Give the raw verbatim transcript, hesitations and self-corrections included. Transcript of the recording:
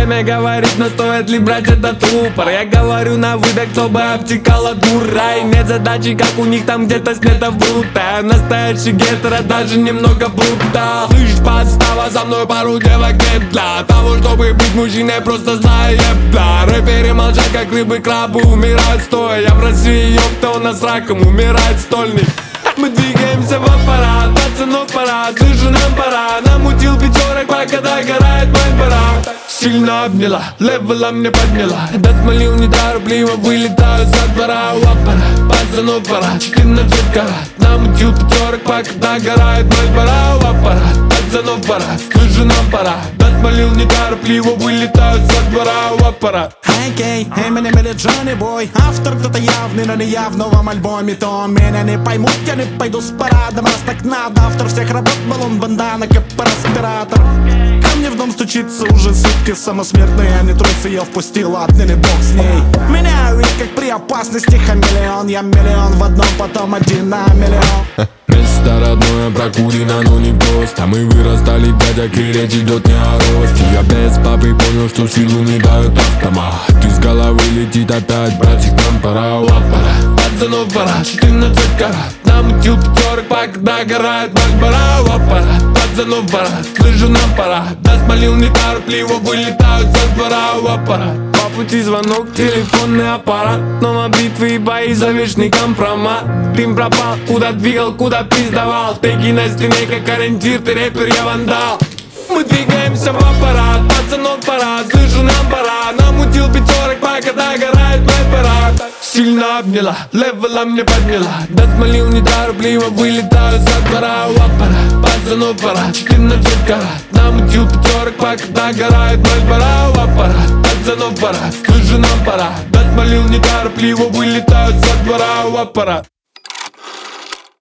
время говорит, но стоит ли брать этот упор? Я говорю на выдох, чтобы обтекала дура. И нет задачи, как у них там где-то снято в брута. Настоящий гетера, даже немного брута. Слышь, подстава, за мной пару девок нет для того, чтобы быть мужчиной, просто знаю ебла. Рэперы молчат, как рыбы, крабы умирают стоя. Я в России, ёпта, у нас раком умирает стольник. Мы двигаемся в аппарат, пацанов пора, слышу, нам пора. Намутил пятерок, пока догорает мой барак. Сильно обняла, левела мне подняла. Досмолил неторопливо, вылетаю за двора. У аппарат, пацанов пора, четырнадцать карат. Намутил пятерок, пока догорает мой барак. У аппарат, пацанов пора, слышу, нам пора. Досмолил неторопливо, вылетаю за двора. У аппарат. Эй, Кей, Эминем или Джонни Бой. Автор кто-то явный, но не я в новом альбоме. То меня не поймут, я не пойду с парадом, раз так надо. Автор всех работ был он бандана, как респиратор. Ко мне в дом стучится уже сутки самосмертные. Я не трус ее впустил, отныне бог с ней. Меня ведь как при опасности хамелеон. Я миллион в одном, потом один на миллион. Место родное прокурено, но не просто. Мы вырастали, дядя, и речь идет не о росте. Я без папы понял, что силу не дают автомат. Из головы летит опять, братик, нам пора. У аппарат, пацанов пора, четырнадцать карат. Намутил пятерок, пока догорает мать бара. У аппарат, пацанов пора, слышу, нам пора. Досмолил неторопливо, вылетают за двора. У аппарат. По пути звонок, телефонный аппарат. Но на битвы и бои за вечный компромат. Дым пропал, куда двигал, куда пиздавал. Теги на стене, как ориентир, ты рэпер, я вандал. Мы двигаемся в аппарат, пацанов пора, слышу, нам пора. Намутил пятерок, пока догорает мой барак. Сильно обняла, левела мне подняла. Досмолил неторопливо, вылетаю за двора. У аппарат, пацанов пора, четырнадцать карат. Намутил пятерок, пока догорает мой барак. У аппарат, пацанов пора, слышу, нам пора. Досмолил неторопливо, вылетаю за двора. У аппарат.